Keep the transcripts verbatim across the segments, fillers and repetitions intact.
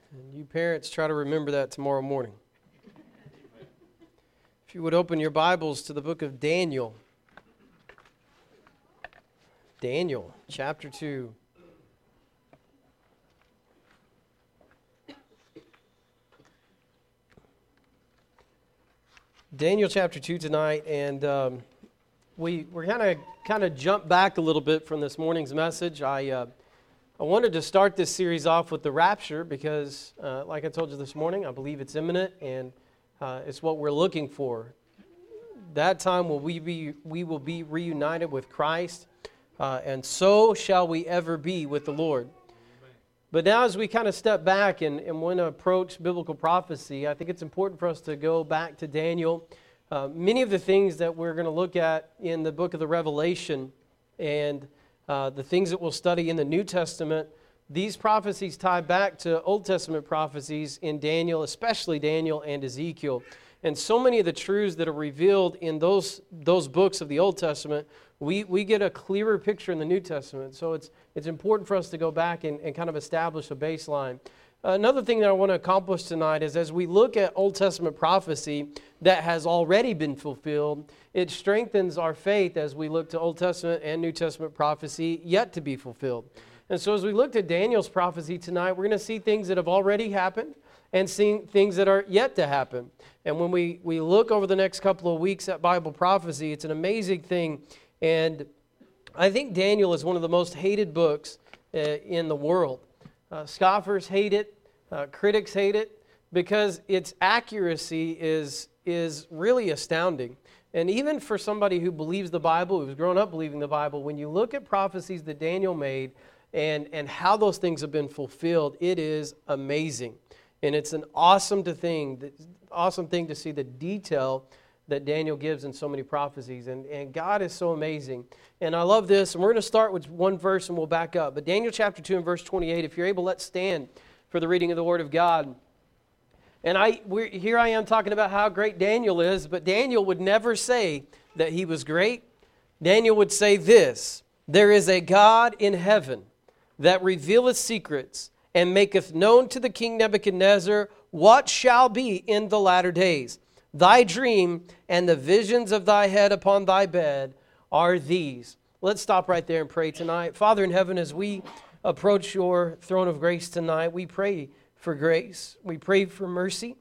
And you parents, try to remember that tomorrow morning. If you would open your Bibles to the book of Daniel. Daniel, chapter two. Daniel chapter two tonight, and um, we we're kind of kind of jump back a little bit from this morning's message. I uh, I wanted to start this series off with the rapture because, uh, like I told you this morning, I believe it's imminent and uh, it's what we're looking for. That time will we be we will be reunited with Christ, uh, and so shall we ever be with the Lord. But now as we kind of step back and, and want to approach biblical prophecy, I think it's important for us to go back to Daniel. Uh, many of the things that we're going to look at in the book of the Revelation and uh, the things that we'll study in the New Testament, these prophecies tie back to Old Testament prophecies in Daniel, especially Daniel and Ezekiel. And so many of the truths that are revealed in those those books of the Old Testament, we, we get a clearer picture in the New Testament. So it's it's important for us to go back and, and kind of establish a baseline. Another thing that I want to accomplish tonight is as we look at Old Testament prophecy that has already been fulfilled, it strengthens our faith as we look to Old Testament and New Testament prophecy yet to be fulfilled. And so as we look at Daniel's prophecy tonight, we're going to see things that have already happened and seeing things that are yet to happen. And when we, we look over the next couple of weeks at Bible prophecy, it's an amazing thing. And I think Daniel is one of the most hated books uh, in the world. Uh, scoffers hate it, uh, critics hate it, because its accuracy is, is really astounding. And even for somebody who believes the Bible, who's grown up believing the Bible, when you look at prophecies that Daniel made and, and how those things have been fulfilled, it is amazing. And it's an awesome to thing, awesome thing to see the detail that Daniel gives in so many prophecies. And, and God is so amazing. And I love this. And we're going to start with one verse and we'll back up. But Daniel chapter two and verse twenty-eight, if you're able, let's stand for the reading of the Word of God. And I we're, here I am talking about how great Daniel is, but Daniel would never say that he was great. Daniel would say this: there is a God in heaven that revealeth secrets, and maketh known to the king Nebuchadnezzar what shall be in the latter days. Thy dream and the visions of thy head upon thy bed are these. Let's stop right there and pray tonight. Father in heaven, as we approach your throne of grace tonight, we pray for grace. We pray for mercy.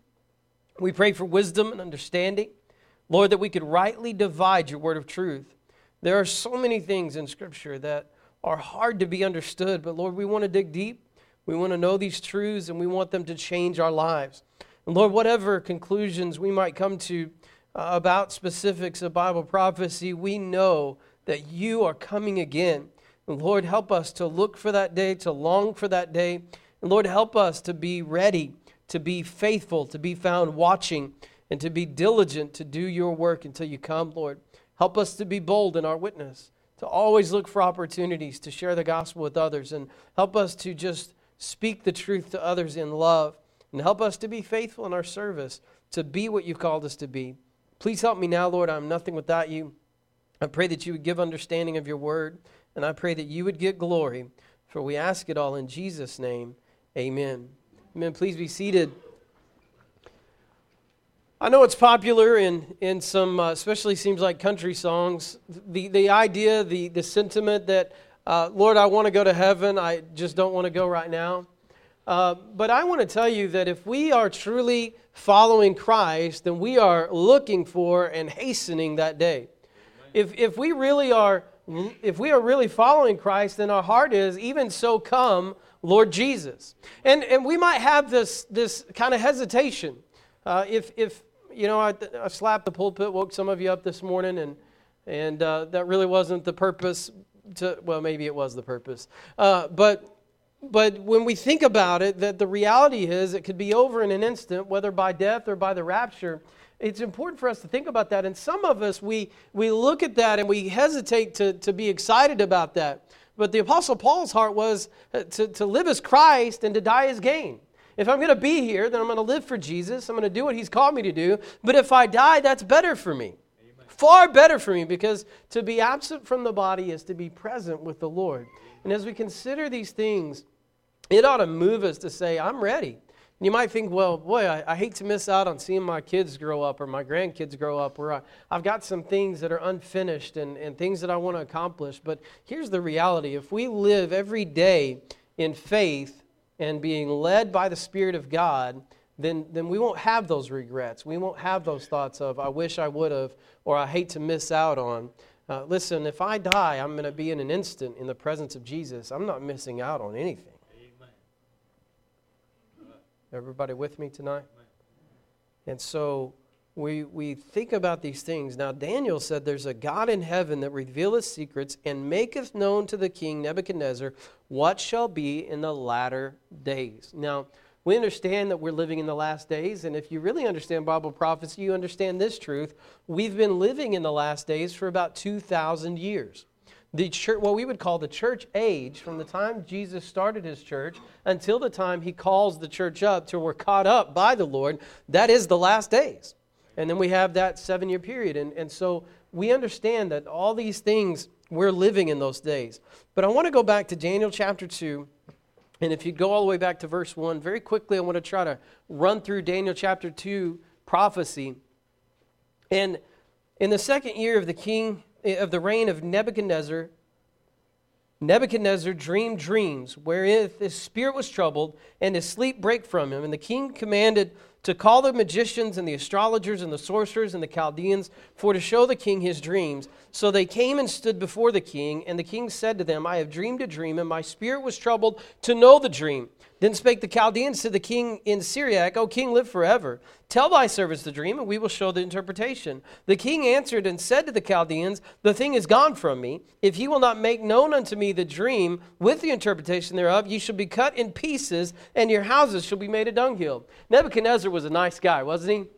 We pray for wisdom and understanding. Lord, that we could rightly divide your word of truth. There are so many things in Scripture that are hard to be understood, but Lord, we want to dig deep. We want to know these truths, and we want them to change our lives. And Lord, whatever conclusions we might come to uh, about specifics of Bible prophecy, we know that you are coming again. And Lord, help us to look for that day, to long for that day. And Lord, help us to be ready, to be faithful, to be found watching, and to be diligent to do your work until you come, Lord. Help us to be bold in our witness, to always look for opportunities to share the gospel with others, and help us to just speak the truth to others in love. And help us to be faithful in our service, to be what you've called us to be. Please help me now, Lord. I'm nothing without you. I pray that you would give understanding of your word, and I pray that you would get glory, for we ask it all in Jesus' name. Amen. Amen. Please be seated. I know it's popular in, in some, uh, especially seems like country songs, the, the idea, the, the sentiment that, uh, Lord, I want to go to heaven, I just don't want to go right now. Uh, but I want to tell you that if we are truly following Christ, then we are looking for and hastening that day. If if we really are, if we are really following Christ, then our heart is, even so come, Lord Jesus. And and we might have this this kind of hesitation. Uh, if if you know, I, I slapped the pulpit, woke some of you up this morning, and and uh, that really wasn't the purpose. To well, maybe it was the purpose, uh, but. But when we think about it, that the reality is it could be over in an instant, whether by death or by the rapture. It's important for us to think about that. And some of us, we we look at that and we hesitate to, to be excited about that. But the Apostle Paul's heart was to, to live as Christ and to die as gain. If I'm going to be here, then I'm going to live for Jesus. I'm going to do what He's called me to do. But if I die, that's better for me. Amen. Far better for me, because to be absent from the body is to be present with the Lord. And as we consider these things, it ought to move us to say, I'm ready. And you might think, well, boy, I, I hate to miss out on seeing my kids grow up or my grandkids grow up, where I, I've got some things that are unfinished and, and things that I want to accomplish. But here's the reality. If we live every day in faith and being led by the Spirit of God, then, then we won't have those regrets. We won't have those thoughts of, I wish I would have, or I hate to miss out on. Uh, listen, if I die, I'm going to be in an instant in the presence of Jesus. I'm not missing out on anything. Everybody with me tonight? And so we we think about these things. Now Daniel said there's a God in heaven that revealeth secrets and maketh known to the king Nebuchadnezzar what shall be in the latter days. Now we understand that we're living in the last days, and if you really understand Bible prophecy, you understand this truth. We've been living in the last days for about two thousand years. The church, what we would call the church age, from the time Jesus started his church until the time he calls the church up till we're caught up by the Lord, that is the last days. And then we have that seven-year period. And, and so we understand that all these things, we're living in those days. But I want to go back to Daniel chapter two. And if you go all the way back to verse one, very quickly I want to try to run through Daniel chapter two prophecy. And in the second year of the king of the reign of Nebuchadnezzar, Nebuchadnezzar dreamed dreams, wherewith his spirit was troubled, and his sleep brake from him. And the king commanded to call the magicians and the astrologers and the sorcerers and the Chaldeans, for to show the king his dreams. So they came and stood before the king, and the king said to them, I have dreamed a dream, and my spirit was troubled to know the dream. Then spake the Chaldeans to the king in Syriac, O king, live forever. Tell thy servants the dream, and we will show the interpretation. The king answered and said to the Chaldeans, the thing is gone from me. If ye will not make known unto me the dream with the interpretation thereof, ye shall be cut in pieces, and your houses shall be made a dunghill. Nebuchadnezzar was a nice guy, wasn't he?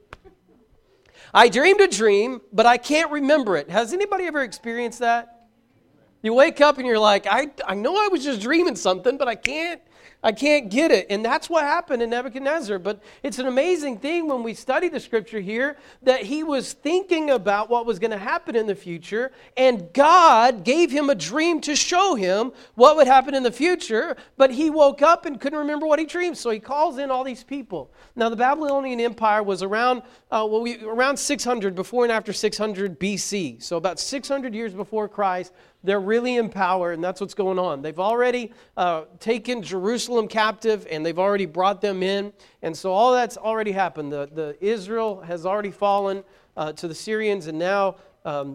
I dreamed a dream, but I can't remember it. Has anybody ever experienced that? You wake up and you're like, I, I know I was just dreaming something, but I can't. I can't get it. And that's what happened to Nebuchadnezzar. But it's an amazing thing when we study the scripture here that he was thinking about what was going to happen in the future, and God gave him a dream to show him what would happen in the future, but he woke up and couldn't remember what he dreamed. So he calls in all these people. Now the Babylonian Empire was around uh, well, we, around six hundred, before and after six hundred B C. So about six hundred years before Christ. They're really in power, and that's what's going on. They've already uh, taken Jerusalem captive, and they've already brought them in. And so all that's already happened. The, the Israel has already fallen uh, to the Syrians, and now um,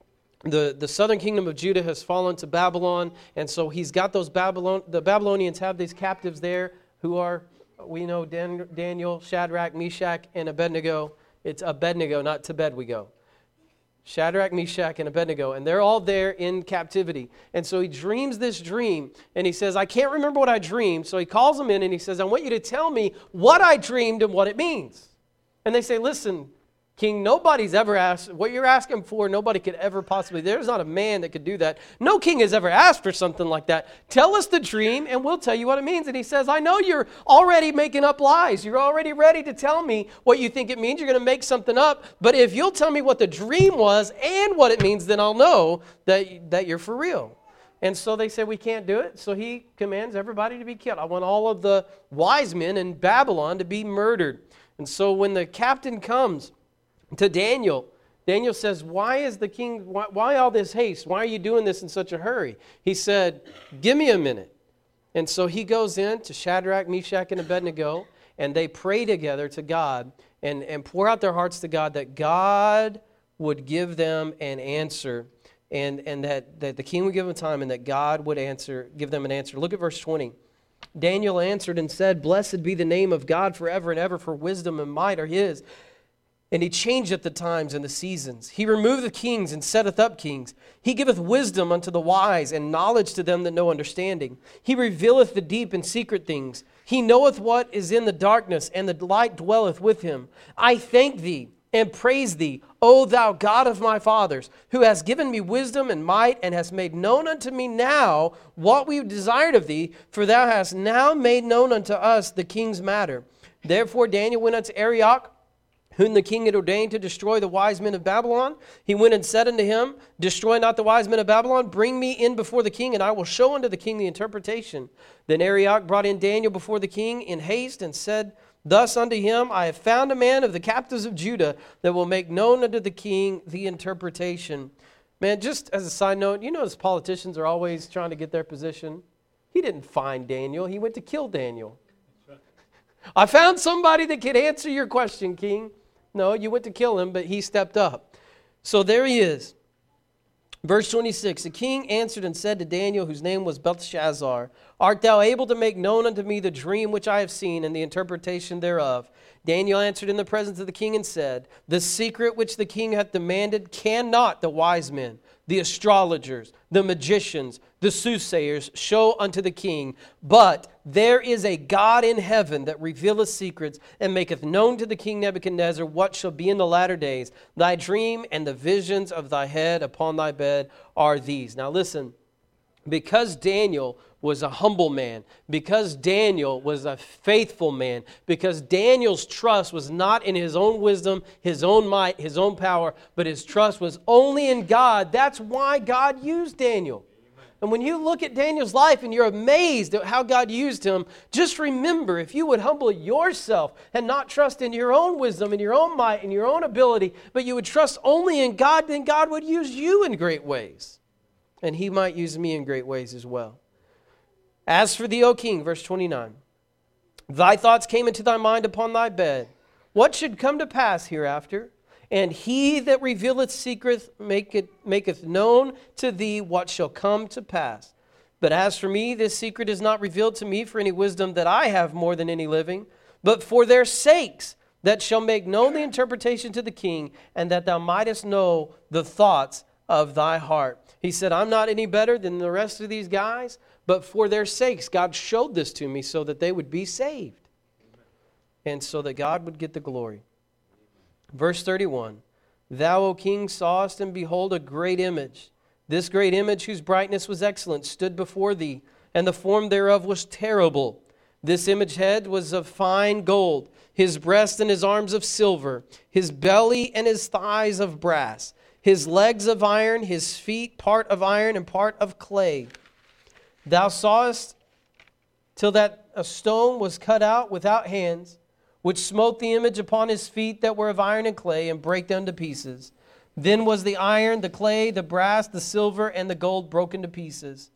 the, the southern kingdom of Judah has fallen to Babylon. And so he's got those Babylon. The Babylonians have these captives there who are, we know, Dan, Daniel, Shadrach, Meshach, and Abednego. It's Abednego, not to bed we go. Shadrach, Meshach, and Abednego, and they're all there in captivity. And so he dreams this dream, and he says, I can't remember what I dreamed. So he calls them in, and he says, I want you to tell me what I dreamed and what it means. And they say, listen, King, nobody's ever asked, what you're asking for, nobody could ever possibly, there's not a man that could do that. No king has ever asked for something like that. Tell us the dream, and we'll tell you what it means. And he says, I know you're already making up lies. You're already ready to tell me what you think it means. You're going to make something up. But if you'll tell me what the dream was and what it means, then I'll know that, that you're for real. And so they say, we can't do it. So he commands everybody to be killed. I want all of the wise men in Babylon to be murdered. And so when the captain comes to Daniel, Daniel says, why is the king, why, why all this haste? Why are you doing this in such a hurry? He said, give me a minute. And so he goes in to Shadrach, Meshach, and Abednego, and they pray together to God and, and pour out their hearts to God that God would give them an answer, and, and that, that the king would give them time, and that God would answer, give them an answer. Look at verse twenty. Daniel answered and said, blessed be the name of God forever and ever, for wisdom and might are his. And he changeth the times and the seasons. He removeth kings and setteth up kings. He giveth wisdom unto the wise and knowledge to them that know understanding. He revealeth the deep and secret things. He knoweth what is in the darkness, and the light dwelleth with him. I thank thee and praise thee, O thou God of my fathers, who hast given me wisdom and might, and hast made known unto me now what we desired of thee, for thou hast now made known unto us the king's matter. Therefore Daniel went unto Arioch, whom the king had ordained to destroy the wise men of Babylon. He went and said unto him, destroy not the wise men of Babylon, bring me in before the king, and I will show unto the king the interpretation. Then Arioch brought in Daniel before the king in haste, and said Thus unto him I have found a man of the captives of Judah that will make known unto the king the interpretation. Man, just as a side note, you notice politicians are always trying to get their position. He didn't find Daniel. He went to kill Daniel. I found somebody that could answer your question, king. No, you went to kill him, but he stepped up. So there he is. Verse twenty-six, the king answered and said to Daniel, whose name was Belteshazzar, art thou able to make known unto me the dream which I have seen and the interpretation thereof? Daniel answered in the presence of the king and said, the secret which the king hath demanded cannot the wise men, the astrologers, the magicians, the soothsayers show unto the king. But there is a God in heaven that revealeth secrets and maketh known to the king Nebuchadnezzar what shall be in the latter days. Thy dream and the visions of thy head upon thy bed are these. Now listen, because Daniel was a humble man, because Daniel was a faithful man, because Daniel's trust was not in his own wisdom, his own might, his own power, but his trust was only in God. That's why God used Daniel. And when you look at Daniel's life and you're amazed at how God used him, just remember, if you would humble yourself and not trust in your own wisdom and your own might and your own ability, but you would trust only in God, then God would use you in great ways. And he might use me in great ways as well. As for thee, O king, verse twenty-nine, thy thoughts came into thy mind upon thy bed. What should come to pass hereafter? And he that revealeth secrets maketh, maketh known to thee what shall come to pass. But as for me, this secret is not revealed to me for any wisdom that I have more than any living, but for their sakes that shall make known the interpretation to the king, and that thou mightest know the thoughts of thy heart. He said, I'm not any better than the rest of these guys, but for their sakes, God showed this to me so that they would be saved. And so that God would get the glory. Verse thirty-one, thou, O king, sawest and behold a great image. This great image, whose brightness was excellent, stood before thee, and the form thereof was terrible. This image head was of fine gold, his breast and his arms of silver, his belly and his thighs of brass, his legs of iron, his feet part of iron and part of clay. Thou sawest till that a stone was cut out without hands, which smote the image upon his feet that were of iron and clay, and brake them to pieces. Then was the iron, the clay, the brass, the silver, and the gold broken to pieces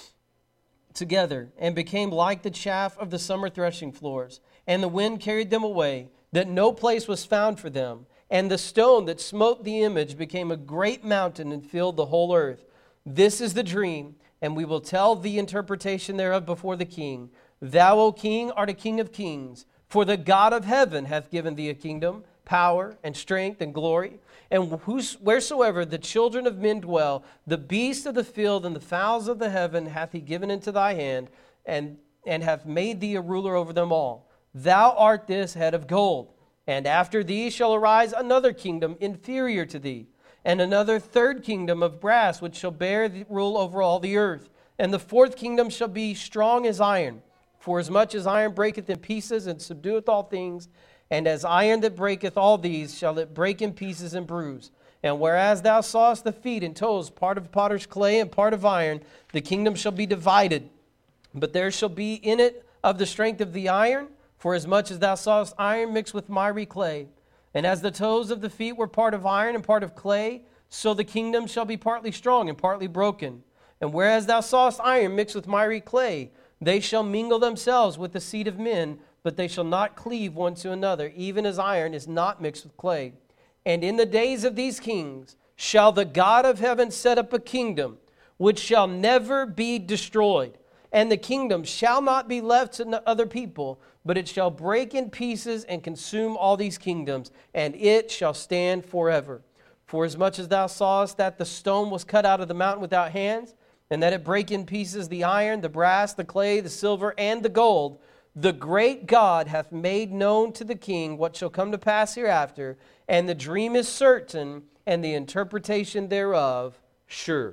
together, and became like the chaff of the summer threshing floors. And the wind carried them away, that no place was found for them. And the stone that smote the image became a great mountain and filled the whole earth. This is the dream, and we will tell the interpretation thereof before the king. Thou, O king, art a king of kings, for the God of heaven hath given thee a kingdom, power, and strength, and glory. And wheresoever the children of men dwell, the beasts of the field and the fowls of the heaven hath he given into thy hand, and, and hath made thee a ruler over them all. Thou art this head of gold. And after thee shall arise another kingdom inferior to thee, and another third kingdom of brass, which shall bear the rule over all the earth. And the fourth kingdom shall be strong as iron. For as much as iron breaketh in pieces and subdueth all things, and as iron that breaketh all these, shall it break in pieces and bruise. And whereas thou sawest the feet and toes, part of potter's clay and part of iron, the kingdom shall be divided. But there shall be in it of the strength of the iron, for as much as thou sawest iron mixed with miry clay. And as the toes of the feet were part of iron and part of clay, so the kingdom shall be partly strong and partly broken. And whereas thou sawest iron mixed with miry clay, they shall mingle themselves with the seed of men, but they shall not cleave one to another, even as iron is not mixed with clay. And in the days of these kings shall the God of heaven set up a kingdom which shall never be destroyed. And the kingdom shall not be left to other people, but it shall break in pieces and consume all these kingdoms, and it shall stand forever. For as much as thou sawest that the stone was cut out of the mountain without hands, and that it break in pieces the iron, the brass, the clay, the silver, and the gold, the great God hath made known to the king what shall come to pass hereafter, and the dream is certain, and the interpretation thereof sure.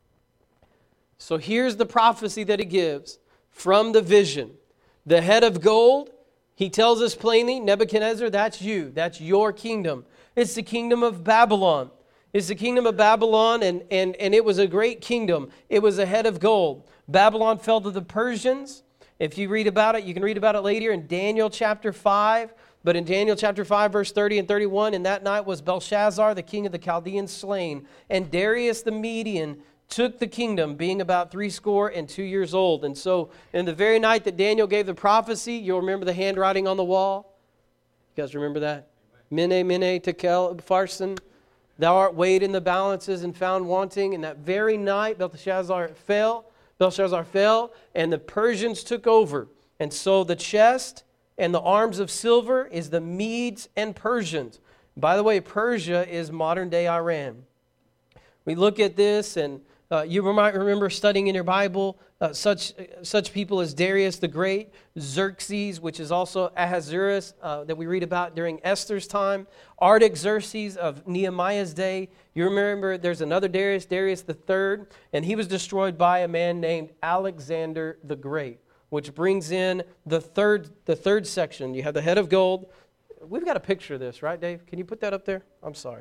So here's the prophecy that he gives from the vision. The head of gold, he tells us plainly, Nebuchadnezzar, that's you. That's your kingdom. It's the kingdom of Babylon. It's the kingdom of Babylon, and, and, and it was a great kingdom. It was a head of gold. Babylon fell to the Persians, If you read about it, you can read about it later in Daniel chapter five. But in Daniel chapter five, verse thirty and thirty-one, in that night was Belshazzar, the king of the Chaldeans, slain, and Darius the Median took the kingdom, being about threescore and two years old. And so in the very night that Daniel gave the prophecy, you'll remember the handwriting on the wall. You guys remember that? Mene, mene, tekel, upharsin. Thou art weighed in the balances and found wanting. And that very night Belshazzar fell, Belshazzar fell, and the Persians took over. And so the chest and the arms of silver is the Medes and Persians. By the way, Persia is modern-day Iran. We look at this, and uh, you might remember studying in your Bible uh, such such people as Darius the Great, Xerxes, which is also Ahasuerus uh, that we read about during Esther's time, Artaxerxes of Nehemiah's day. You remember there's another Darius, Darius the Third, and he was destroyed by a man named Alexander the Great, which brings in the third the third section. You have the head of gold. We've got a picture of this, right, Dave? Can you put that up there? I'm sorry.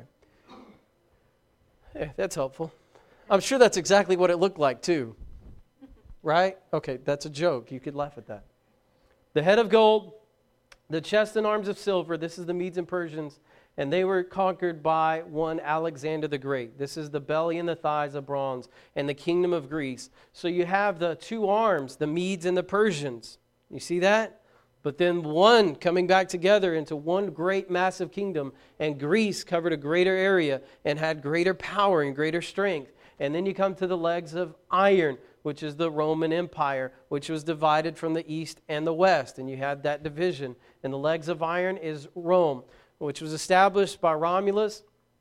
Yeah, that's helpful. I'm sure that's exactly what it looked like, too. Right? Okay, that's a joke. You could laugh at that. The head of gold, the chest and arms of silver. This is the Medes and Persians. And they were conquered by one Alexander the Great. This is the belly and the thighs of bronze and the kingdom of Greece. So you have the two arms, the Medes and the Persians. You see that? But then one coming back together into one great massive kingdom, and Greece covered a greater area and had greater power and greater strength. And then you come to the legs of iron, which is the Roman Empire, which was divided from the east and the west. And you had that division. And the legs of iron is Rome, which was established by Romulus.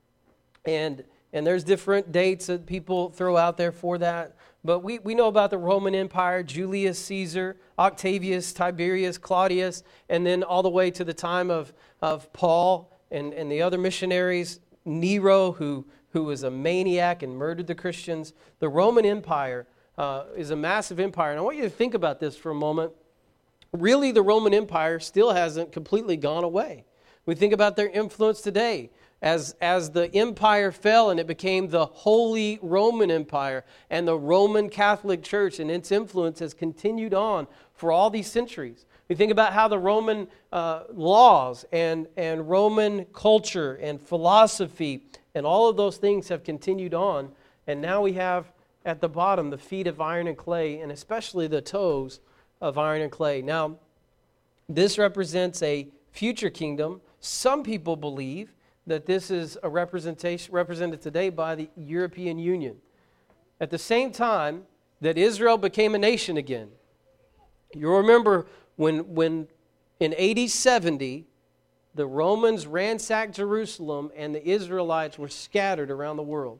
And and there's different dates that people throw out there for that. But we, we know about the Roman Empire, Julius Caesar, Octavius, Tiberius, Claudius, and then all the way to the time of, of Paul and, and the other missionaries, Nero, who, who was a maniac and murdered the Christians. The Roman Empire uh, is a massive empire. And I want you to think about this for a moment. Really, the Roman Empire still hasn't completely gone away. We think about their influence today. As, as the empire fell and it became the Holy Roman Empire and the Roman Catholic Church, and its influence has continued on for all these centuries. We think about how the Roman uh, laws and, and Roman culture and philosophy and all of those things have continued on. And now we have at the bottom the feet of iron and clay, and especially the toes of iron and clay. Now, this represents a future kingdom. Some people believe that this is a representation represented today by the European Union. At the same time that Israel became a nation again. You'll remember when, when in A D seventy, the Romans ransacked Jerusalem and the Israelites were scattered around the world.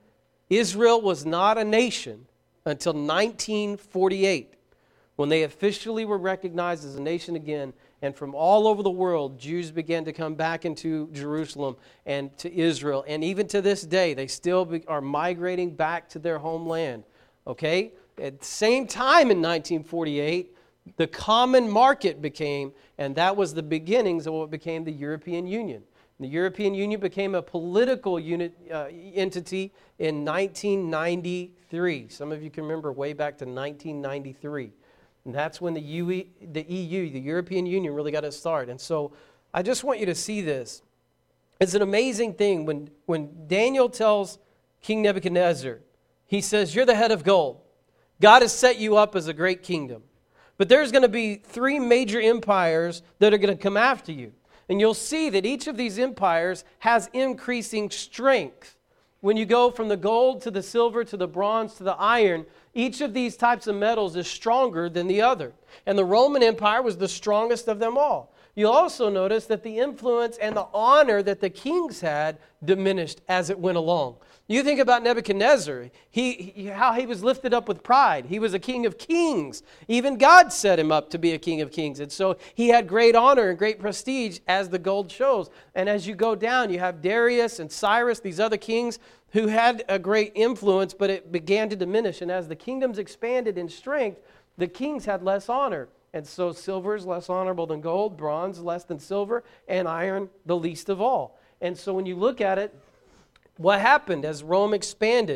Israel was not a nation until nineteen forty-eight, when they officially were recognized as a nation again. And from all over the world, Jews began to come back into Jerusalem and to Israel. And even to this day, they still be, are migrating back to their homeland. Okay? At the same time in nineteen forty-eight, the common market became, and that was the beginnings of what became the European Union. The European Union became a political unit, uh, entity in nineteen ninety-three. Some of you can remember way back to nineteen ninety-three. And that's when the, U E, the E U, the European Union, really got its start. And so I just want you to see this. It's an amazing thing. When, when Daniel tells King Nebuchadnezzar, he says, you're the head of gold. God has set you up as a great kingdom. But there's going to be three major empires that are going to come after you. And you'll see that each of these empires has increasing strength. When you go from the gold to the silver to the bronze to the iron, each of these types of metals is stronger than the other. And the Roman Empire was the strongest of them all. You'll also notice that the influence and the honor that the kings had diminished as it went along. You think about Nebuchadnezzar, he, he, how he was lifted up with pride. He was a king of kings. Even God set him up to be a king of kings. And so he had great honor and great prestige, as the gold shows. And as you go down, you have Darius and Cyrus, these other kings who had a great influence, but it began to diminish. And as the kingdoms expanded in strength, the kings had less honor. And so silver is less honorable than gold, bronze less than silver, and iron the least of all. And so when you look at it, what happened as Rome expanded?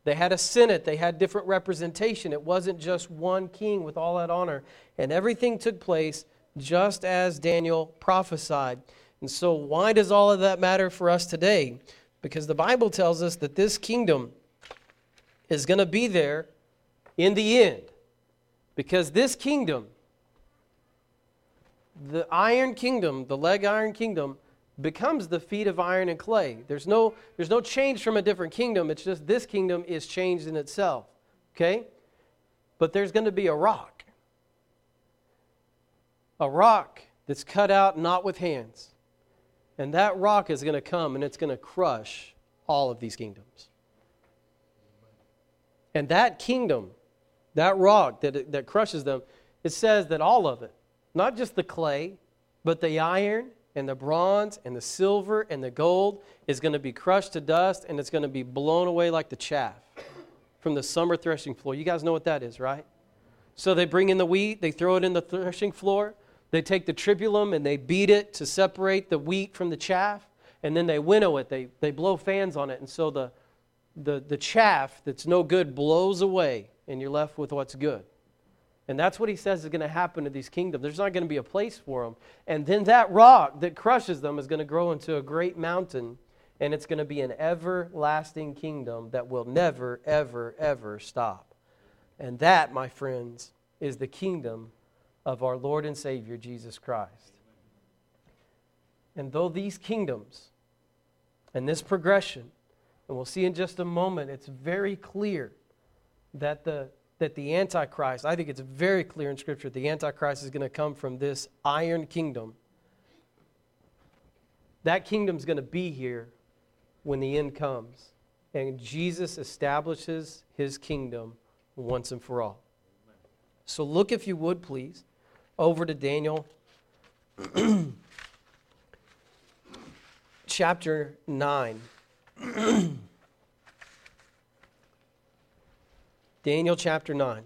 They had a senate. They had different representation. It wasn't just one king with all that honor. And everything took place just as Daniel prophesied. And so why does all of that matter for us today? Because the Bible tells us that this kingdom is going to be there in the end. Because this kingdom, the iron kingdom, the leg iron kingdom, becomes the feet of iron and clay. There's no, there's no change from a different kingdom. It's just this kingdom is changed in itself. Okay? But there's going to be a rock. A rock that's cut out not with hands. And that rock is going to come and it's going to crush all of these kingdoms. And that kingdom, that rock that, that crushes them, it says that all of it, not just the clay, but the iron and the bronze and the silver and the gold is going to be crushed to dust and it's going to be blown away like the chaff from the summer threshing floor. You guys know what that is, right? So they bring in the wheat, they throw it in the threshing floor, they take the tribulum and they beat it to separate the wheat from the chaff, and then they winnow it, they, they blow fans on it, and so the, the, the chaff that's no good blows away and you're left with what's good. And that's what he says is going to happen to these kingdoms. There's not going to be a place for them. And then that rock that crushes them is going to grow into a great mountain, and it's going to be an everlasting kingdom that will never, ever, ever stop. And that, my friends, is the kingdom of our Lord and Savior, Jesus Christ. And though these kingdoms and this progression, and we'll see in just a moment, it's very clear that the that the Antichrist, I think it's very clear in Scripture, the Antichrist is going to come from this iron kingdom. That kingdom's going to be here when the end comes. And Jesus establishes his kingdom once and for all. So look, if you would, please, over to Daniel chapter nine. Daniel chapter nine.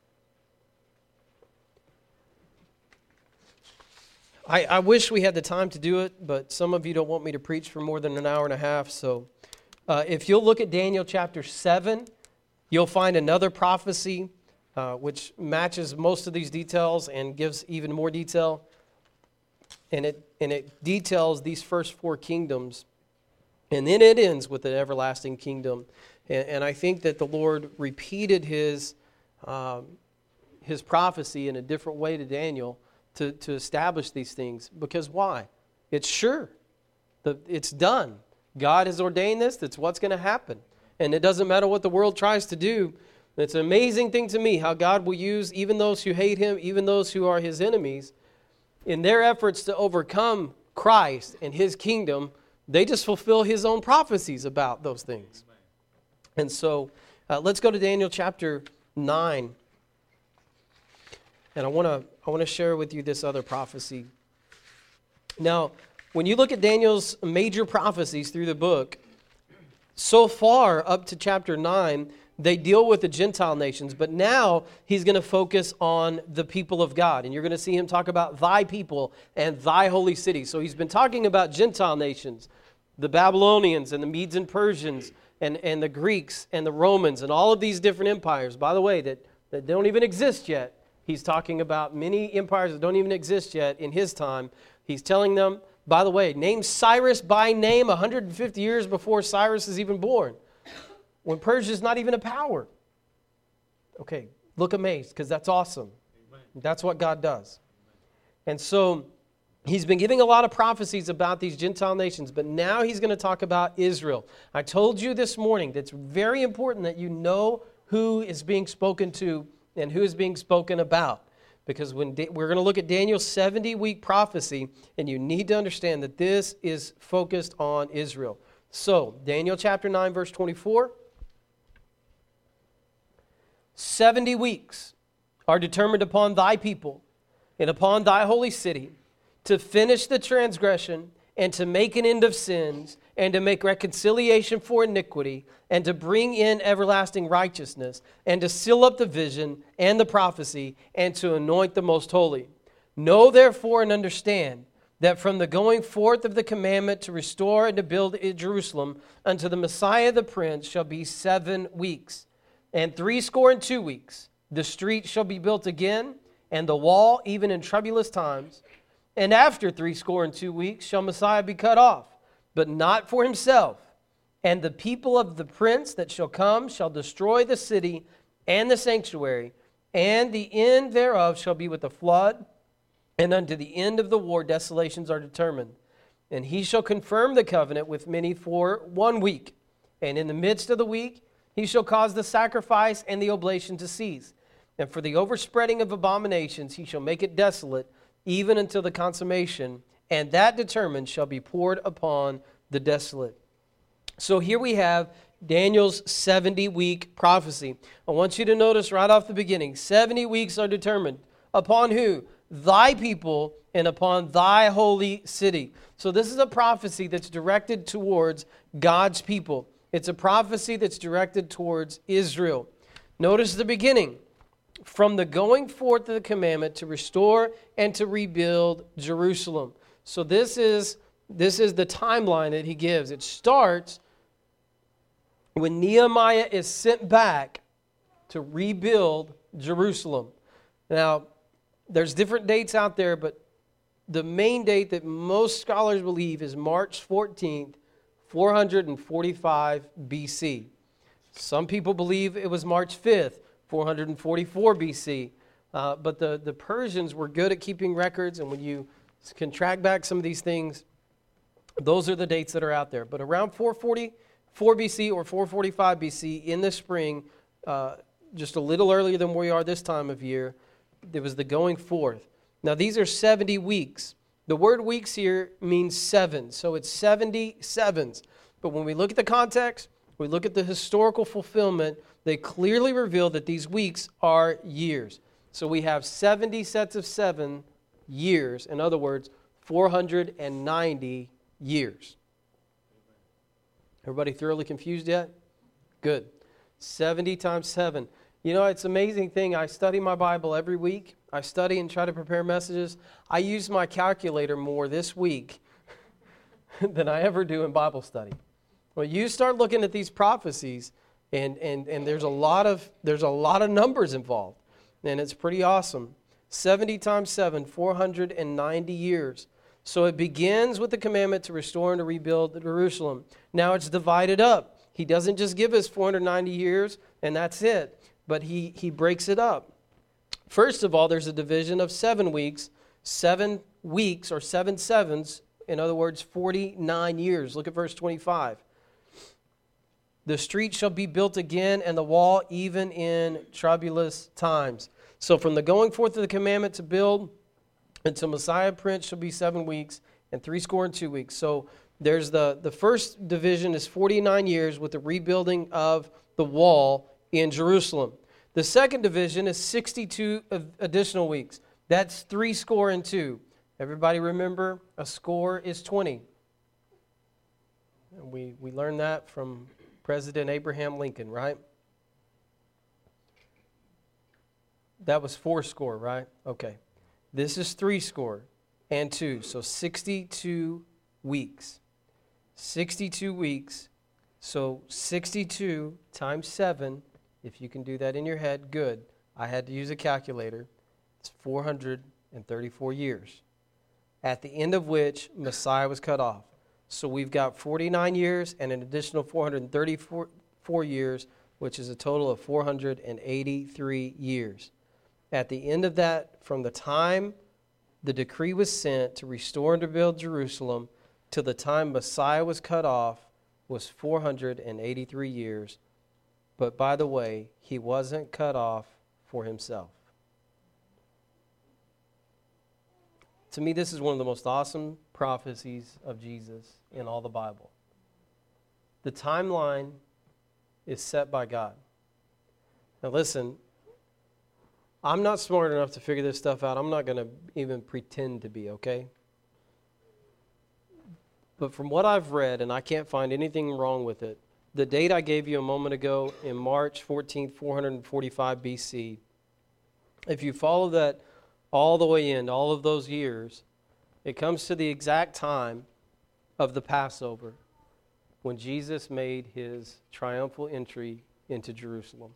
I, I wish we had the time to do it, but some of you don't want me to preach for more than an hour and a half. So uh, if you'll look at Daniel chapter seven, you'll find another prophecy uh, which matches most of these details and gives even more detail. And it, and it details these first four kingdoms. And then it ends with the everlasting kingdom. And, and I think that the Lord repeated his um, his prophecy in a different way to Daniel to, to establish these things. Because why? It's sure. The, it's done. God has ordained this. That's what's going to happen. And it doesn't matter what the world tries to do. It's an amazing thing to me how God will use even those who hate him, even those who are his enemies, in their efforts to overcome Christ and his kingdom. They just fulfill his own prophecies about those things. And so uh, let's go to Daniel chapter nine. And I want to I want to share with you this other prophecy. Now, when you look at Daniel's major prophecies through the book, so far up to chapter nine, they deal with the Gentile nations. But now he's going to focus on the people of God. And you're going to see him talk about thy people and thy holy city. So he's been talking about Gentile nations, the Babylonians and the Medes and Persians and, and the Greeks and the Romans and all of these different empires, by the way, that, that don't even exist yet. He's talking about many empires that don't even exist yet in his time. He's telling them, by the way, name Cyrus by name one hundred fifty years before Cyrus is even born, when Persia is not even a power. Okay, look amazed, because that's awesome. Amen. That's what God does. And so he's been giving a lot of prophecies about these Gentile nations, but now he's going to talk about Israel. I told you this morning that it's very important that you know who is being spoken to and who is being spoken about. Because when da- we're going to look at Daniel's seventy-week prophecy, and you need to understand that this is focused on Israel. So, Daniel chapter nine, verse twenty-four. Seventy weeks are determined upon thy people and upon thy holy city to finish the transgression and to make an end of sins and to make reconciliation for iniquity and to bring in everlasting righteousness and to seal up the vision and the prophecy and to anoint the most holy. Know therefore and understand that from the going forth of the commandment to restore and to build Jerusalem unto the Messiah the Prince shall be seven weeks, and threescore and two weeks. The street shall be built again, and the wall even in troublous times. And after threescore and two weeks shall Messiah be cut off, but not for himself. And the people of the prince that shall come shall destroy the city and the sanctuary, and the end thereof shall be with a flood, and unto the end of the war desolations are determined. And he shall confirm the covenant with many for one week. And in the midst of the week he shall cause the sacrifice and the oblation to cease. And for the overspreading of abominations he shall make it desolate, even until the consummation, and that determined shall be poured upon the desolate. So here we have Daniel's seventy-week prophecy. I want you to notice right off the beginning, seventy weeks are determined. Upon who? Thy people, and upon thy holy city. So this is a prophecy that's directed towards God's people. It's a prophecy that's directed towards Israel. Notice the beginning. From the going forth of the commandment to restore and to rebuild Jerusalem. So this is, this is the timeline that he gives. It starts when Nehemiah is sent back to rebuild Jerusalem. Now, there's different dates out there, but the main date that most scholars believe is March fourteenth, four forty-five B C. Some people believe it was March fifth, four forty-four B C. Uh, but the, the Persians were good at keeping records, and when you can track back some of these things, those are the dates that are out there. But around four forty-four B C or four forty-five B C in the spring, uh, just a little earlier than we are this time of year, there was the going forth. Now these are seventy weeks. The word weeks here means seven, so it's seventy sevens. But when we look at the context, we look at the historical fulfillment, they clearly reveal that these weeks are years. So we have seventy sets of seven years. In other words, four hundred ninety years. Everybody thoroughly confused yet? Good. seventy times seven. You know, it's an amazing thing. I study my Bible every week. I study and try to prepare messages. I use my calculator more this week than I ever do in Bible study. Well, you start looking at these prophecies, and, and, and there's a lot of there's a lot of numbers involved, and it's pretty awesome. seventy times seven, four hundred ninety years. So it begins with the commandment to restore and to rebuild Jerusalem. Now it's divided up. He doesn't just give us four hundred ninety years, and that's it. But he, he breaks it up. First of all, there's a division of seven weeks. Seven weeks, or seven sevens, in other words, forty-nine years. Look at verse twenty-five. The street shall be built again, and the wall even in troublous times. So from the going forth of the commandment to build until Messiah Prince shall be seven weeks, and threescore and two weeks. So there's the, the first division is forty-nine years with the rebuilding of the wall in Jerusalem. The second division is sixty-two additional weeks. That's three score and two. Everybody remember, a score is twenty. And we, we learned that from President Abraham Lincoln, right? That was four score, right? Okay. This is three score and two. So sixty-two weeks. sixty-two weeks. So sixty-two times seven. If you can do that in your head, good. I had to use a calculator. It's four hundred thirty-four years, at the end of which Messiah was cut off. So we've got forty-nine years and an additional four hundred thirty-four years, which is a total of four hundred eighty-three years. At the end of that, from the time the decree was sent to restore and to build Jerusalem to the time Messiah was cut off, was four hundred eighty-three years. But by the way, he wasn't cut off for himself. To me, this is one of the most awesome prophecies of Jesus in all the Bible. The timeline is set by God. Now listen, I'm not smart enough to figure this stuff out. I'm not going to even pretend to be, okay? But from what I've read, and I can't find anything wrong with it, the date I gave you a moment ago in March fourteenth, four forty-five B C, if you follow that all the way in, all of those years, It comes to the exact time of the Passover when Jesus made his triumphal entry into Jerusalem.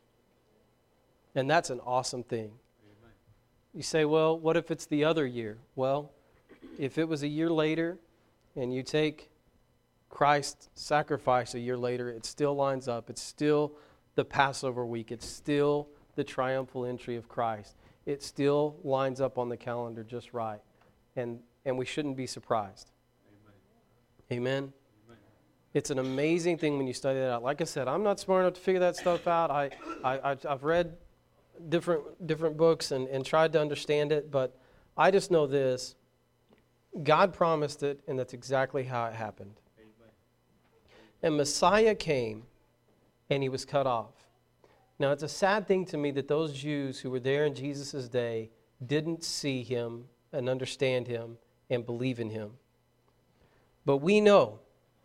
And that's an awesome thing. Amen. You say, well, what if it's the other year? Well, if it was a year later and you take Christ's sacrifice a year later, it still lines up. It's still the Passover week. It's still the triumphal entry of Christ. It still lines up on the calendar just right. And and we shouldn't be surprised. Amen. Amen. Amen. It's an amazing thing when you study that out. Like I said, I'm not smart enough to figure that stuff out. I, I, I've read different different books and, and tried to understand it, but I just know this. God promised it, and that's exactly how it happened. Amen. And Messiah came, and he was cut off. Now, it's a sad thing to me that those Jews who were there in Jesus' day didn't see him and understand him and believe in him. But we know,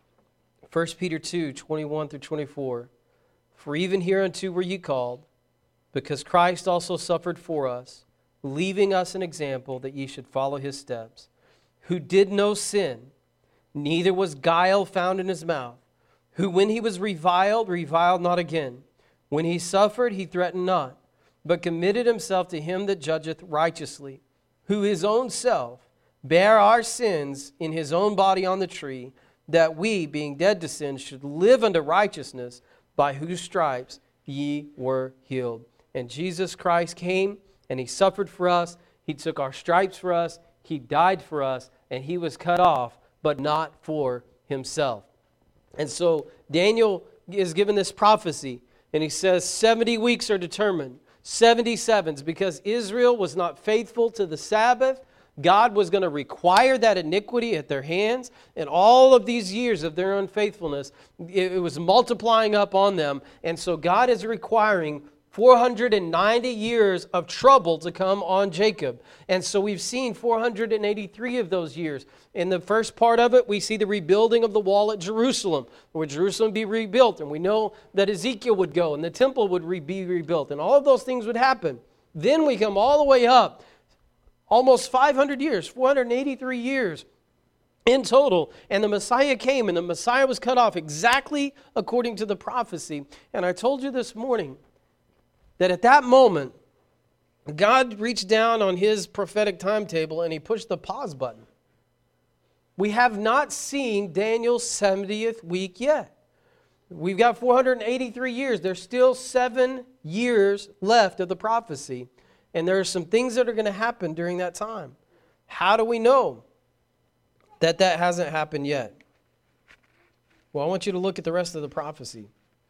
First Peter two, twenty-one through twenty-four, for even hereunto were ye called, because Christ also suffered for us, leaving us an example that ye should follow his steps, who did no sin, neither was guile found in his mouth, who when he was reviled, reviled not again. When he suffered, he threatened not, but committed himself to him that judgeth righteously, who his own self bare our sins in his own body on the tree, that we, being dead to sin, should live unto righteousness, by whose stripes ye were healed. And Jesus Christ came, and he suffered for us. He took our stripes for us. He died for us, and he was cut off, but not for himself. And so Daniel is given this prophecy, and he says seventy weeks are determined, seventy sevens, because Israel was not faithful to the Sabbath. God was going to require that iniquity at their hands, and all of these years of their unfaithfulness, it, it was multiplying up on them. And so God is requiring four hundred ninety years of trouble to come on Jacob. And so we've seen four hundred eighty-three of those years. In the first part of it, we see the rebuilding of the wall at Jerusalem, where Jerusalem be rebuilt. And we know that Ezekiel would go and the temple would re- be rebuilt. And all of those things would happen. Then we come all the way up, almost five hundred years, four hundred eighty-three years in total. And the Messiah came, and the Messiah was cut off exactly according to the prophecy. And I told you this morning that at that moment, God reached down on his prophetic timetable and he pushed the pause button. We have not seen Daniel's seventieth week yet. We've got four hundred eighty-three years. There's still seven years left of the prophecy. And there are some things that are going to happen during that time. How do we know that that hasn't happened yet? Well, I want you to look at the rest of the prophecy.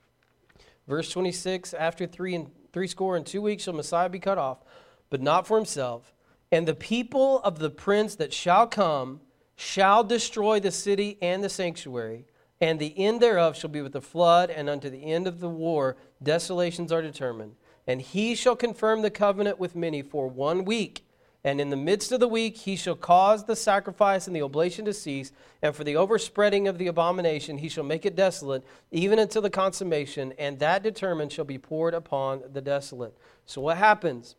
Verse twenty-six, after three and three score and two weeks shall Messiah be cut off, but not for himself. And the people of the prince that shall come shall destroy the city and the sanctuary, and the end thereof shall be with the flood, and unto the end of the war desolations are determined. And he shall confirm the covenant with many for one week. And in the midst of the week he shall cause the sacrifice and the oblation to cease, and for the overspreading of the abomination he shall make it desolate, even until the consummation, and that determined shall be poured upon the desolate. So what happens?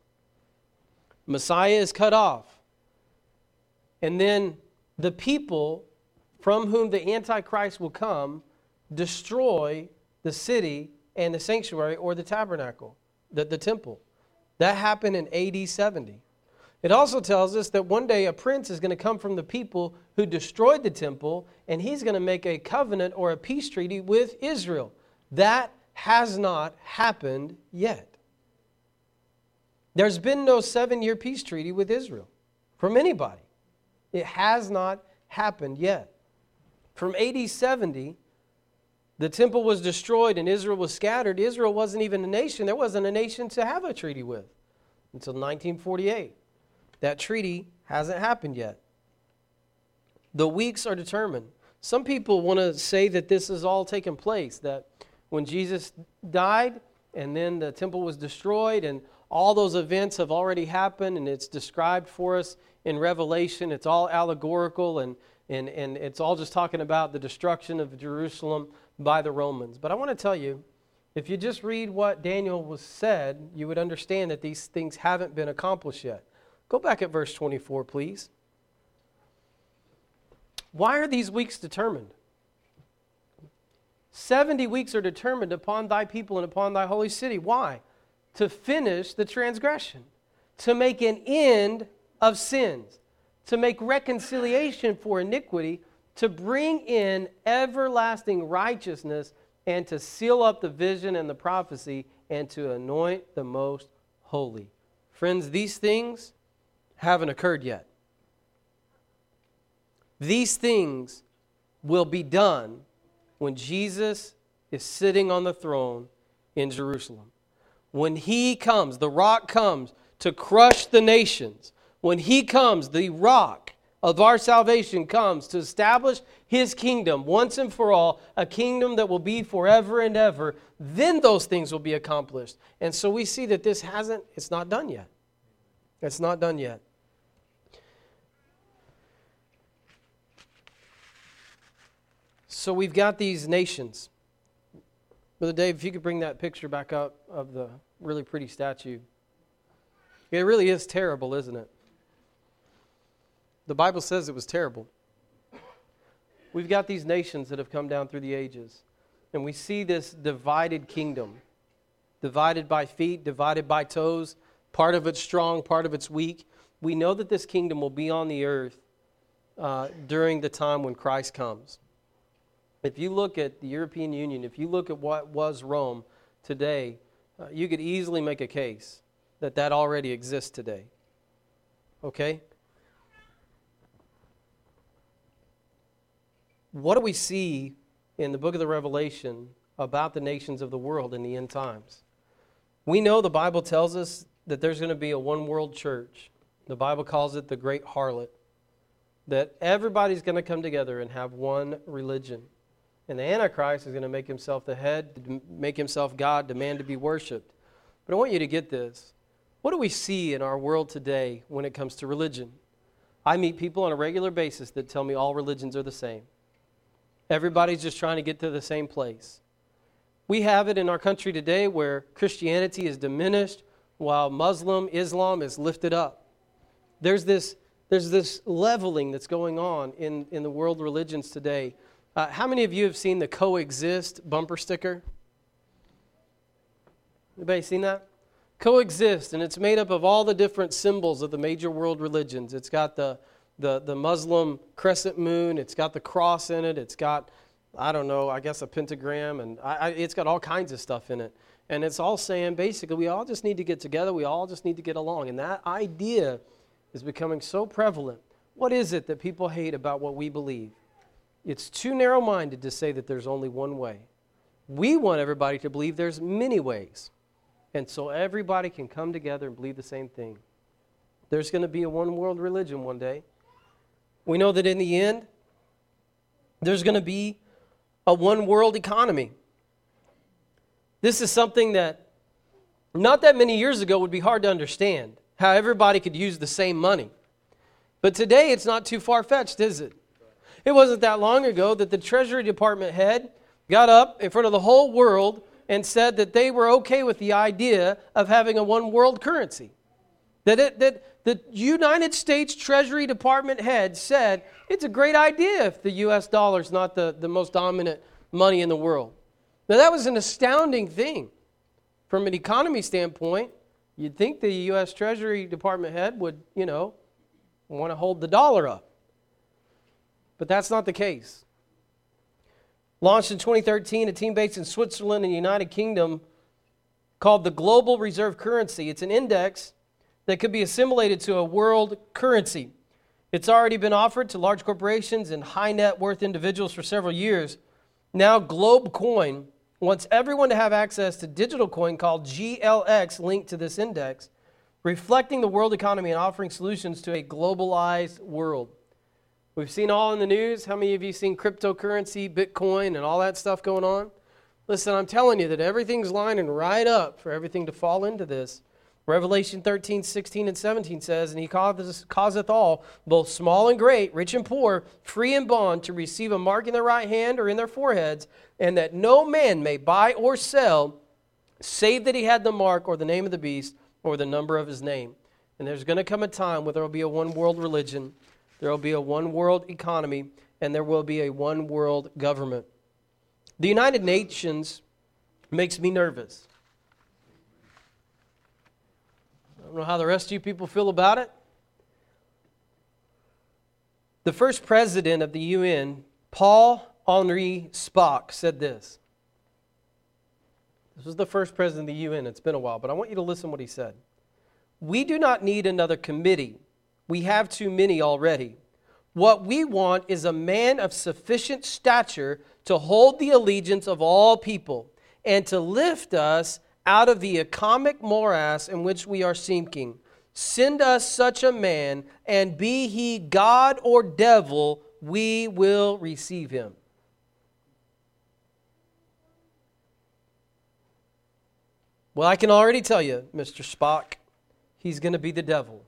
Messiah is cut off. And then the people from whom the Antichrist will come destroy the city and the sanctuary, or the tabernacle, the, the temple. That happened in A D seventy. It also tells us that one day a prince is going to come from the people who destroyed the temple, and he's going to make a covenant or a peace treaty with Israel. That has not happened yet. There's been no seven-year peace treaty with Israel from anybody. It has not happened yet. From A D seventy, the temple was destroyed and Israel was scattered. Israel wasn't even a nation. There wasn't a nation to have a treaty with until nineteen forty-eight. That treaty hasn't happened yet. The weeks are determined. Some people want to say that this has all taken place, that when Jesus died and then the temple was destroyed and all those events have already happened and it's described for us in Revelation. It's all allegorical and, and, and it's all just talking about the destruction of Jerusalem by the Romans. But I want to tell you, if you just read what Daniel was said, you would understand that these things haven't been accomplished yet. Go back at verse twenty-four, please. Why are these weeks determined? Seventy weeks are determined upon thy people and upon thy holy city. Why? To finish the transgression, to make an end of sins, to make reconciliation for iniquity, to bring in everlasting righteousness, and to seal up the vision and the prophecy, and to anoint the most holy. Friends, these things haven't occurred yet. These things will be done when Jesus is sitting on the throne in Jerusalem. When He comes, the rock comes to crush the nations. When He comes, the rock of our salvation comes to establish His kingdom once and for all, a kingdom that will be forever and ever, then those things will be accomplished. And so we see that this hasn't, it's not done yet. It's not done yet. So we've got these nations. Brother Dave, if you could bring that picture back up of the really pretty statue. It really is terrible, isn't it? The Bible says it was terrible. We've got these nations that have come down through the ages, and we see this divided kingdom, divided by feet, divided by toes. Part of it's strong, part of it's weak. We know that this kingdom will be on the earth uh, during the time when Christ comes. If you look at the European Union, if you look at what was Rome today, uh, you could easily make a case that that already exists today. Okay? What do we see in the book of the Revelation about the nations of the world in the end times? We know the Bible tells us that there's going to be a one-world church. The Bible calls it the great harlot. That everybody's going to come together and have one religion. And the Antichrist is going to make himself the head, make himself God, demand to be worshipped. But I want you to get this. What do we see in our world today when it comes to religion? I meet people on a regular basis that tell me all religions are the same. Everybody's just trying to get to the same place. We have it in our country today where Christianity is diminished while Muslim, Islam is lifted up. There's this, there's this leveling that's going on in, in the world religions today. Uh, how many of you have seen the Coexist bumper sticker? Anybody seen that? Coexist, and it's made up of all the different symbols of the major world religions. It's got the, the, the Muslim crescent moon. It's got the cross in it. It's got, I don't know, I guess a pentagram, and I, I, it's got all kinds of stuff in it. And it's all saying, basically, we all just need to get together. We all just need to get along. And that idea is becoming so prevalent. What is it that people hate about what we believe? It's too narrow-minded to say that there's only one way. We want everybody to believe there's many ways. And so everybody can come together and believe the same thing. There's going to be a one-world religion one day. We know that in the end, there's going to be a one-world economy. This is something that not that many years ago would be hard to understand, how everybody could use the same money. But today, it's not too far-fetched, is it? It wasn't that long ago that the Treasury Department head got up in front of the whole world and said that they were okay with the idea of having a one-world currency. That, it, that the United States Treasury Department head said it's a great idea if the U S dollar is not the, the most dominant money in the world. Now, that was an astounding thing. From an economy standpoint, you'd think the U S Treasury Department head would, you know, want to hold the dollar up. But that's not the case. Launched in twenty thirteen, a team based in Switzerland and the United Kingdom called the Global Reserve Currency. It's an index that could be assimilated to a world currency. It's already been offered to large corporations and high net worth individuals for several years. Now GlobeCoin wants everyone to have access to digital coin called G L X linked to this index, reflecting the world economy and offering solutions to a globalized world. We've seen all in the news. How many of you seen cryptocurrency, Bitcoin, and all that stuff going on? Listen, I'm telling you that everything's lining right up for everything to fall into this. Revelation thirteen, sixteen, and seventeen says, and he causeth all, both small and great, rich and poor, free and bond, to receive a mark in their right hand or in their foreheads, and that no man may buy or sell, save that he had the mark or the name of the beast or the number of his name. And there's going to come a time where there will be a one world religion. There will be a one world economy, and there will be a one world government. The United Nations makes me nervous. I don't know how the rest of you people feel about it. The first president of the U N, Paul-Henri Spaak, said this. This was the first president of the U N. It's been a while, but I want you to listen to what he said. We do not need another committee. We have too many already. What we want is a man of sufficient stature to hold the allegiance of all people and to lift us out of the economic morass in which we are sinking. Send us such a man, and be he God or devil, we will receive him. Well, I can already tell you, Mister Spock, he's going to be the devil.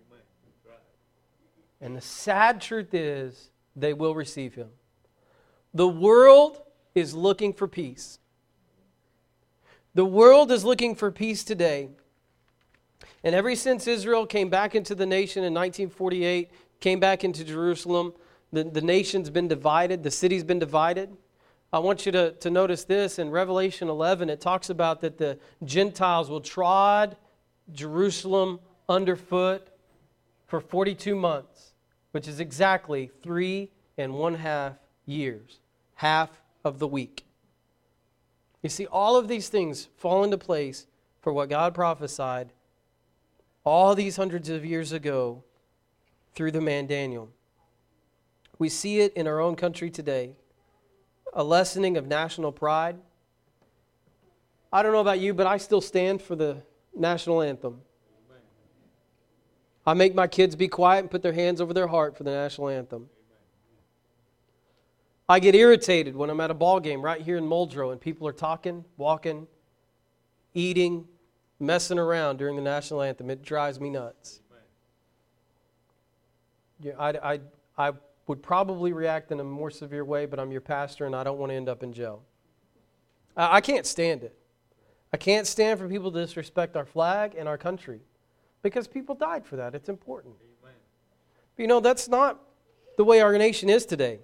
And the sad truth is, they will receive him. The world is looking for peace. The world is looking for peace today. And ever since Israel came back into the nation in nineteen forty-eight, came back into Jerusalem, the, the nation's been divided, the city's been divided. I want you to, to notice this. In Revelation eleven, it talks about that the Gentiles will trod Jerusalem underfoot for forty-two months, which is exactly three and one half years, half of the week. You see, all of these things fall into place for what God prophesied all these hundreds of years ago through the man Daniel. We see it in our own country today, a lessening of national pride. I don't know about you, but I still stand for the national anthem. I make my kids be quiet and put their hands over their heart for the national anthem. I get irritated when I'm at a ball game right here in Muldrow and people are talking, walking, eating, messing around during the national anthem. It drives me nuts. Yeah, I, I, I would probably react in a more severe way, but I'm your pastor and I don't want to end up in jail. I, I can't stand it. I can't stand for people to disrespect our flag and our country because people died for that. It's important. Amen. But you know, that's not the way our nation is today.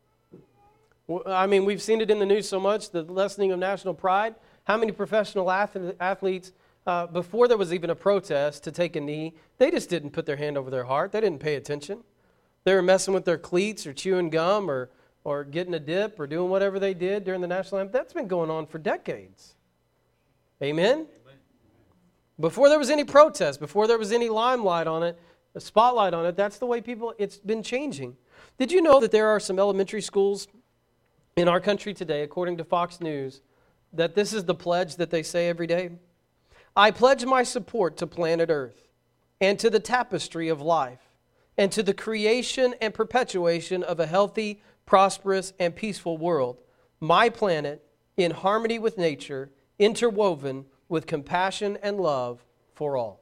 I mean, we've seen it in the news so much, the lessening of national pride. How many professional athletes, uh, before there was even a protest to take a knee, they just didn't put their hand over their heart. They didn't pay attention. They were messing with their cleats or chewing gum or, or getting a dip or doing whatever they did during the national anthem. That's been going on for decades. Amen? Amen? Before there was any protest, before there was any limelight on it, a spotlight on it, that's the way people, it's been changing. Did you know that there are some elementary schools in our country today, according to Fox News, that this is the pledge that they say every day? I pledge my support to planet Earth and to the tapestry of life and to the creation and perpetuation of a healthy, prosperous, and peaceful world. My planet, in harmony with nature, interwoven with compassion and love for all.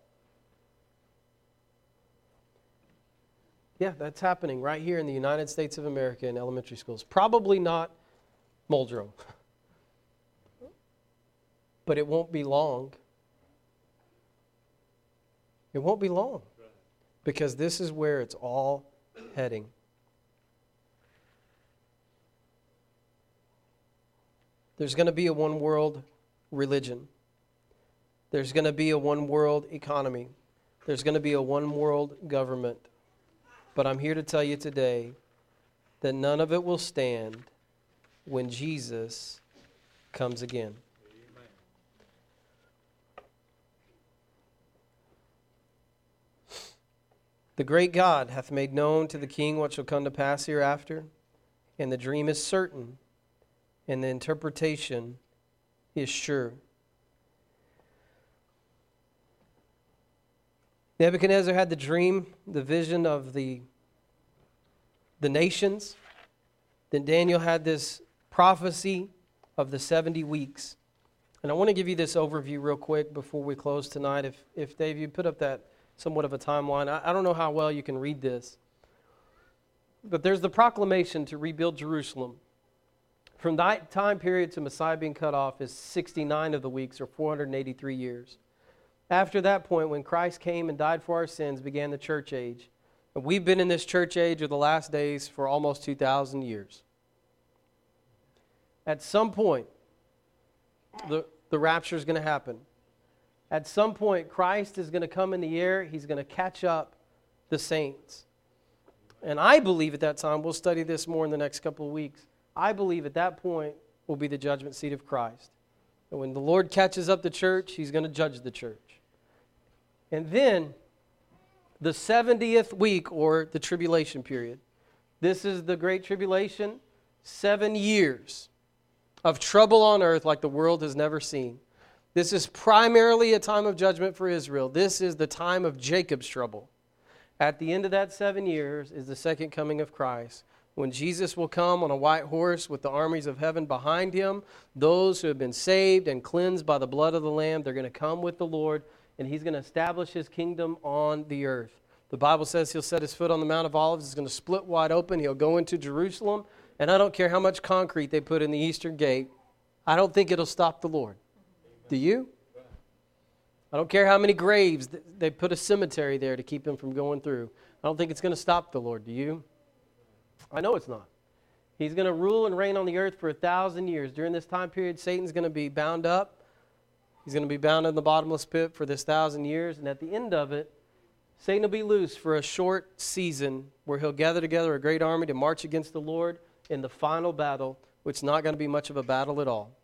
Yeah, that's happening right here in the United States of America in elementary schools. Probably not Muldrow. But it won't be long. It won't be long. Because this is where it's all heading. There's going to be a one world religion. There's going to be a one world economy. There's going to be a one world government. But I'm here to tell you today that none of it will stand when Jesus comes again. Amen. The great God hath made known to the king what shall come to pass hereafter, and the dream is certain, and the interpretation is sure. Nebuchadnezzar had the dream, the vision of the, the nations. Then Daniel had this prophecy of the seventy weeks. And I want to give you this overview real quick before we close tonight. If, if Dave, you put up that somewhat of a timeline. I, I don't know how well you can read this. But there's the proclamation to rebuild Jerusalem. From that time period to Messiah being cut off is sixty-nine of the weeks, or four hundred eighty-three years. After that point, when Christ came and died for our sins, began the church age. And we've been in this church age of the last days for almost two thousand years. At some point, the, the rapture is going to happen. At some point, Christ is going to come in the air. He's going to catch up the saints. And I believe at that time, we'll study this more in the next couple of weeks, I believe at that point will be the judgment seat of Christ. And when the Lord catches up the church, He's going to judge the church. And then, the seventieth week, or the tribulation period. This is the Great Tribulation, seven years of trouble on earth like the world has never seen. This is primarily a time of judgment for Israel. This is the time of Jacob's trouble. At the end of that seven years is the second coming of Christ, when Jesus will come on a white horse with the armies of heaven behind Him. Those who have been saved and cleansed by the blood of the Lamb, they're going to come with the Lord, and He's going to establish His kingdom on the earth. The Bible says He'll set His foot on the Mount of Olives. It's going to split wide open. He'll go into Jerusalem. And I don't care how much concrete they put in the eastern gate, I don't think it'll stop the Lord. Do you? I don't care how many graves they put a cemetery there to keep Him from going through. I don't think it's going to stop the Lord. Do you? I know it's not. He's going to rule and reign on the earth for a thousand years. During this time period, Satan's going to be bound up. He's going to be bound in the bottomless pit for this thousand years. And at the end of it, Satan will be loose for a short season where he'll gather together a great army to march against the Lord in the final battle, which is not going to be much of a battle at all.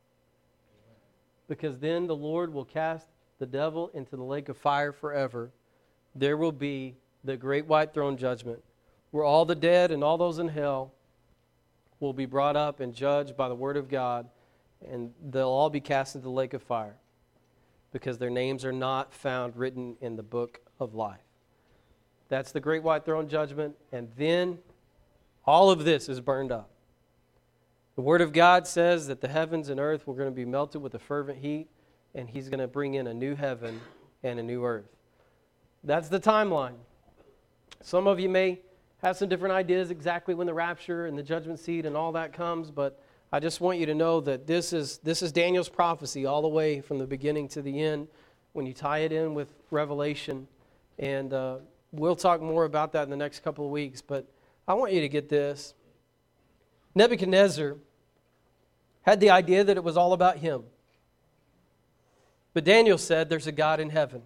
Because then the Lord will cast the devil into the lake of fire forever. There will be the great white throne judgment, where all the dead and all those in hell will be brought up and judged by the word of God, and they'll all be cast into the lake of fire because their names are not found written in the book of life. That's the great white throne judgment, and then all of this is burned up. The Word of God says that the heavens and earth were going to be melted with a fervent heat, and He's going to bring in a new heaven and a new earth. That's the timeline. Some of you may have some different ideas exactly when the rapture and the judgment seat and all that comes, but I just want you to know that this is this is Daniel's prophecy all the way from the beginning to the end when you tie it in with Revelation. And uh, we'll talk more about that in the next couple of weeks, but I want you to get this. Nebuchadnezzar had the idea that it was all about him. But Daniel said there's a God in heaven.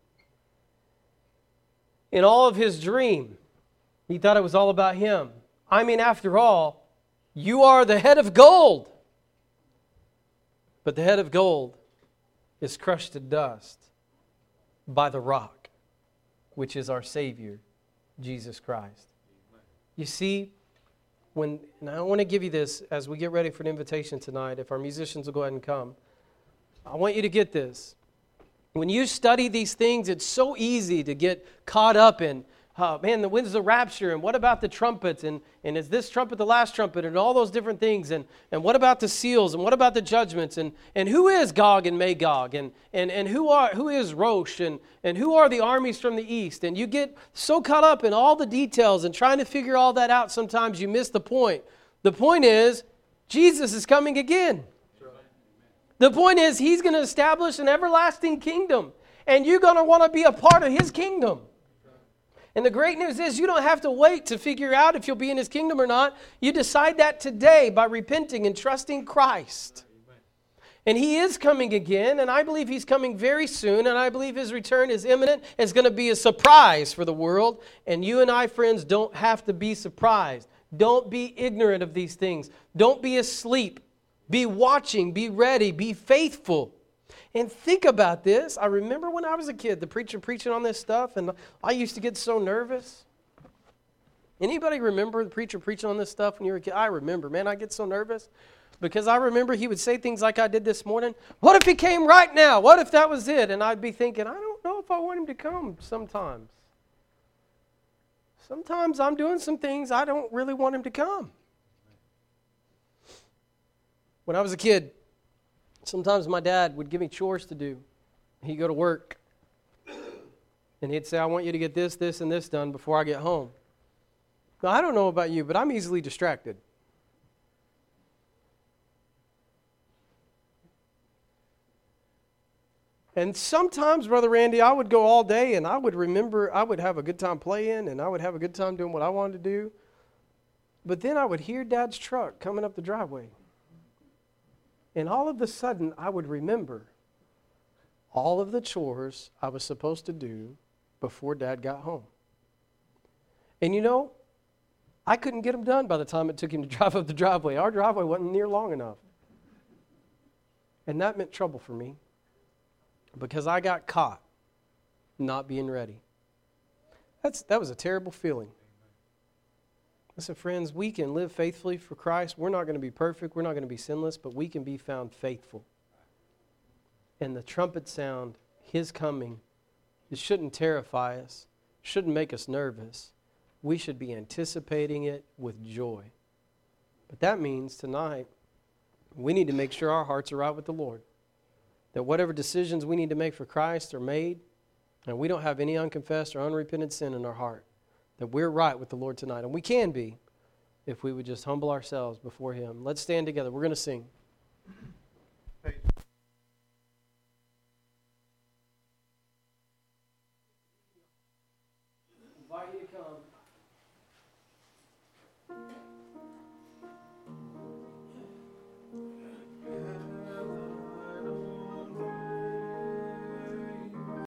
In all of his dream, he thought it was all about him. I mean, after all, you are the head of gold. But the head of gold is crushed to dust by the rock, which is our Savior, Jesus Christ. You see, when, and I want to give you this as we get ready for an invitation tonight, if our musicians will go ahead and come. I want you to get this. When you study these things, it's so easy to get caught up in, uh, man, when's the rapture? And what about the trumpets? And, and is this trumpet the last trumpet? And all those different things. And, and what about the seals? And what about the judgments? And, and who is Gog and Magog? And, and, and who are who is Rosh? And, and who are the armies from the east? And you get so caught up in all the details and trying to figure all that out, sometimes you miss the point. The point is, Jesus is coming again. The point is, He's going to establish an everlasting kingdom. And you're going to want to be a part of His kingdom. And the great news is you don't have to wait to figure out if you'll be in His kingdom or not. You decide that today by repenting and trusting Christ. And He is coming again, and I believe He's coming very soon, and I believe His return is imminent. It's going to be a surprise for the world. And you and I, friends, don't have to be surprised. Don't be ignorant of these things. Don't be asleep. Be watching, be ready, be faithful. And think about this. I remember when I was a kid, the preacher preaching on this stuff, and I used to get so nervous. Anybody remember the preacher preaching on this stuff when you were a kid? I remember, man, I get so nervous because I remember he would say things like I did this morning. What if He came right now? What if that was it? And I'd be thinking, I don't know if I want Him to come sometimes. Sometimes I'm doing some things I don't really want Him to come. When I was a kid, sometimes my dad would give me chores to do. He'd go to work, and he'd say, I want you to get this, this, and this done before I get home. Now, I don't know about you, but I'm easily distracted. And sometimes, Brother Randy, I would go all day and I would remember, I would have a good time playing and I would have a good time doing what I wanted to do. But then I would hear Dad's truck coming up the driveway. And all of a sudden, I would remember all of the chores I was supposed to do before Dad got home. And you know, I couldn't get them done by the time it took him to drive up the driveway. Our driveway wasn't near long enough. And that meant trouble for me because I got caught not being ready. That's, that was a terrible feeling. Listen, friends, we can live faithfully for Christ. We're not going to be perfect. We're not going to be sinless, but we can be found faithful. And the trumpet sound, His coming, it shouldn't terrify us, shouldn't make us nervous. We should be anticipating it with joy. But that means tonight, we need to make sure our hearts are right with the Lord. That whatever decisions we need to make for Christ are made, and we don't have any unconfessed or unrepented sin in our heart. That we're right with the Lord tonight. And we can be if we would just humble ourselves before Him. Let's stand together. We're going to sing.